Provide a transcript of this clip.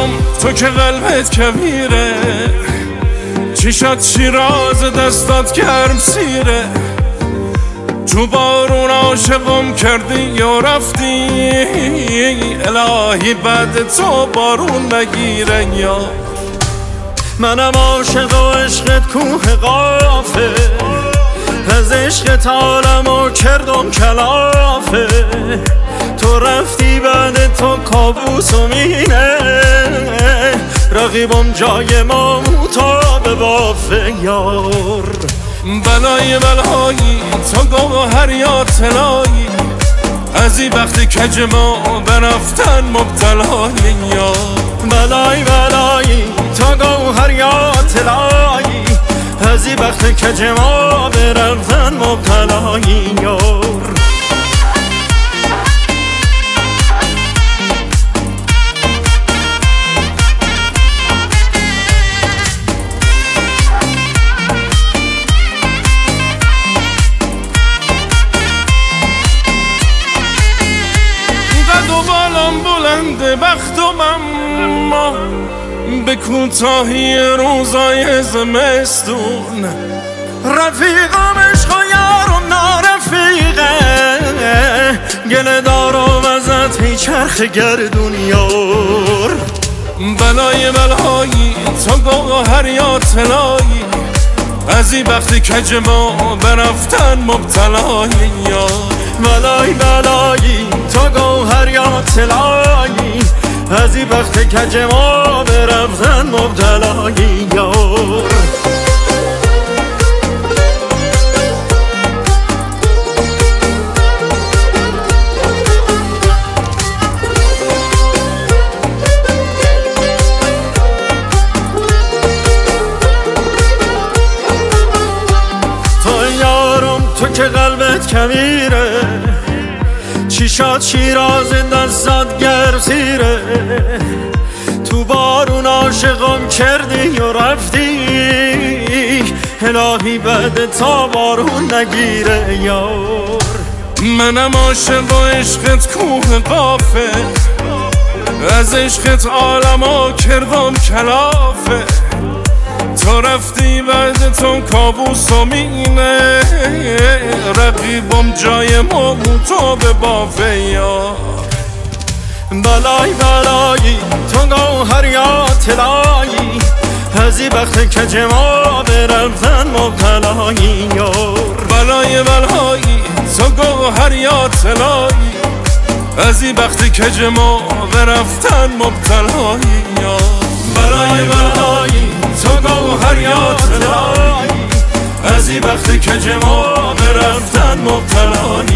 یارم تو که قلبت کبیره، چشات شیراز دستات گرم سیره. تو بارون عاشقم کردی یا رفتی، الهی بعد تو بارون نگیره. یا منم عاشق و عشقت کوه قافه، از عشقت عالمو کردم کلافه. تو رفتی بعد تو کابوسم اینه، رقیبم جای ما موتا بافه. یار بلای بلایی تو گوهر یا طلایی، از این وقتی کج ما برفتن مبتلایی. یا بلای بلایی تو گوهر یا طلایی، از این وقتی کج ما برفتن مبتلایی. یار بلند بختم اما به کوتاهی روزای زمستون، رفیقم عشق و یارم نارفیقه، گله دارم ازت هی چرخ گردون. یار بلای بلایی تو گوهر یا طلایی، از این وقتی کج ما برفتن مبتلایی. یا بلای بلایی تو گوهر یا طلایی، از این وقت کج ما برفتن مبتلایی. یار تو یارم تو که قلبت کبیره، چشات شیراز دستات گرم سیره. تو بارون عاشقم کردی و رفتی، الهی بعد تا بارون نگیره. یار منم عاشق و عشقت کوه قافه، از عشقت عالمو کردم کلافه. تو رفتی بعد تو کابوسم اینه، رقیبم جای ما موتا به بافه. یا بلای بلایی تو گوهر یا طلایی، از این وقت کج ما برفتن مبتلایی. یار بلای بلایی تو گوهر یا طلایی، از این وقت کج ما برفتن مبتلایی. یا بلای بلایی تو گوهر یا طلایی، از این وقت کج ما برفتن مبتلایی.